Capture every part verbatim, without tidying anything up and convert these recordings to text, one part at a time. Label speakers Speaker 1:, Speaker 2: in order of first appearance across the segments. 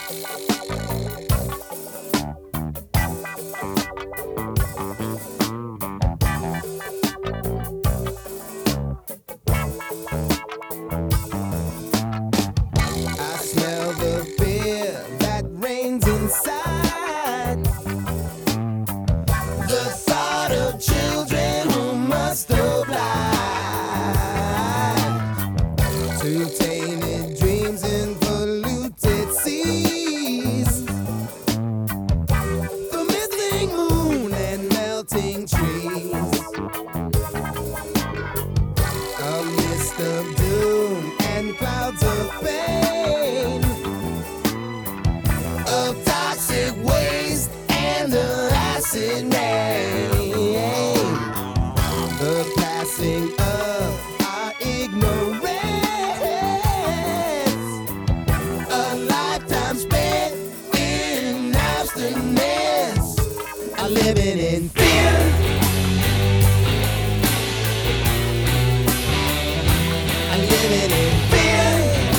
Speaker 1: Smell the fear that reigns inside. The thought of children who must oblige to tainted dreams and polluted seas. The missing moon and melting trees. A mist of doom and clouds of pain, of toxic waste and the acid rain. The passing of our ignorance, a lifetime spent in abstinence, are living in fear. I'm living in fear.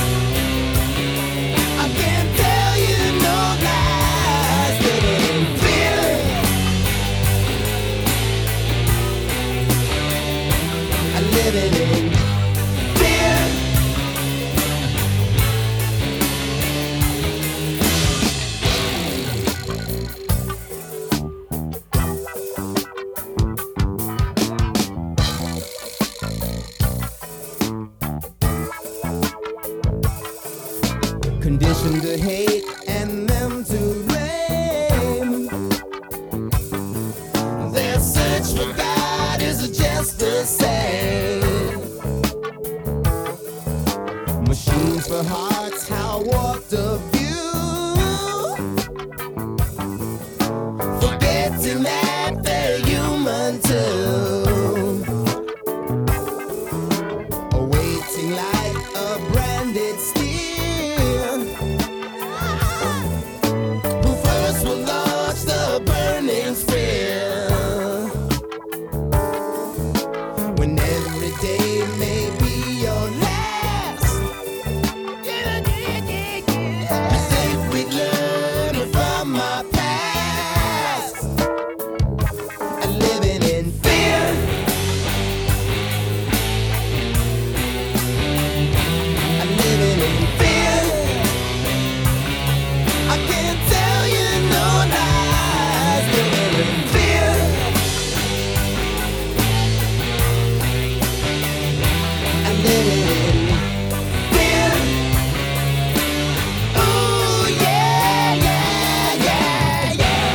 Speaker 1: I can't tell you no lies. Living in fear. I'm living in fear. Conditioned to hate and them to blame. Their search for God is just the same. Machines for hearts, how warped of view. Forgetting that they're human too. Awaiting like a branded steel. Who first will launch the burning spear? When every day may be your last. As if we'd learn from our past. And living in fear. I'm living in fear. I can't tell you no lies. Living in fear. I'm living in fear. Ooh, yeah, yeah, yeah, yeah.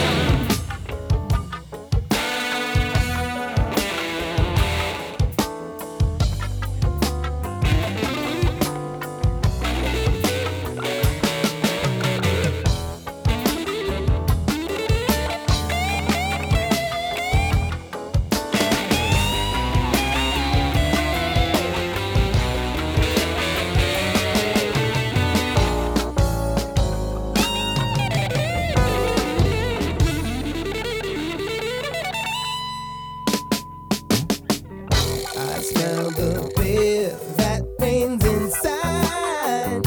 Speaker 1: I smell the fear that reigns inside.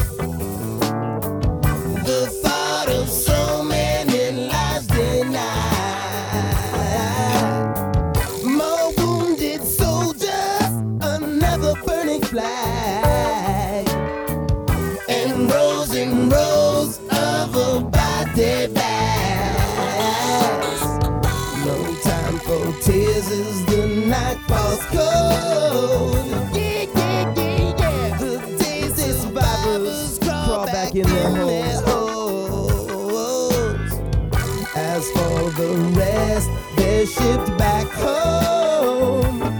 Speaker 1: The thought of so many lives denied. More wounded soldiers, another burning flag, and rows and rows of abided bags. No time for tears as the night falls cold. Yeah, yeah, yeah, yeah. The days the survivors crawl back in their holes. As for the rest, they're shipped back home.